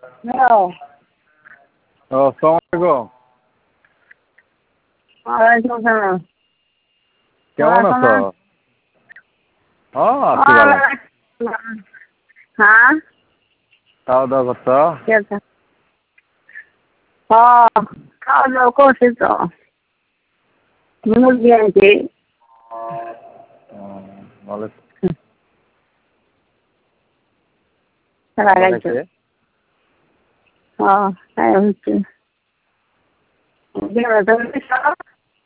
Hello. আসসালামু আলাইকুম। ওয়ালাইকুম সালাম। কেমন আছো? আছি ভালো। হ্যাঁ, খাওয়া দাওয়া করছো? খাওয়া দাওয়া করছি তো, মুরগি আনছি। ভালো। লাগাইছো? তাই হচ্ছে।